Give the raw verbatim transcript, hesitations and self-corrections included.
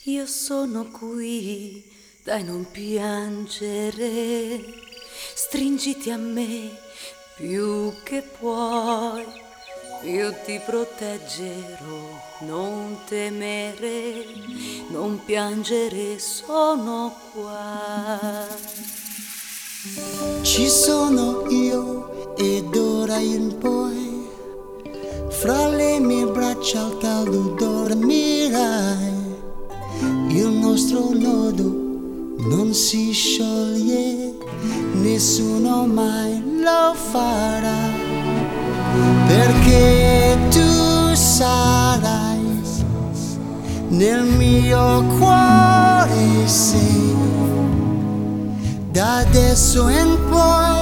Io sono qui, dai non piangere, stringiti a me più che puoi, io ti proteggerò, non temere, non piangere, sono qua. Ci sono io ed ora in poi, fra le mie braccia al caldo dormirai. Il nostro nodo non si scioglie, nessuno mai lo farà, perché tu sarai nel mio cuore, sei da adesso in poi.